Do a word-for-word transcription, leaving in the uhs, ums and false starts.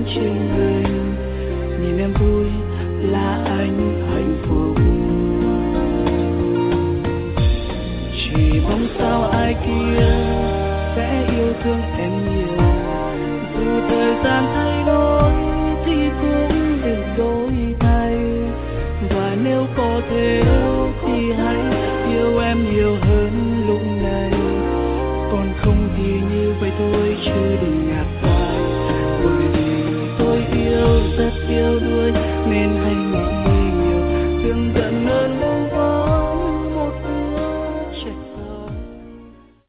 trên mình, nhìn em vui là anh hạnh phúc. Chỉ mong sao ai kia sẽ yêu thương em nhiều, dù thời gian thay đổi thì cũng đừng đổi thay. Và nếu có thể thì hãy yêu em nhiều hơn lúc này, còn không thì như vậy thôi chứ đừng ngạc dài.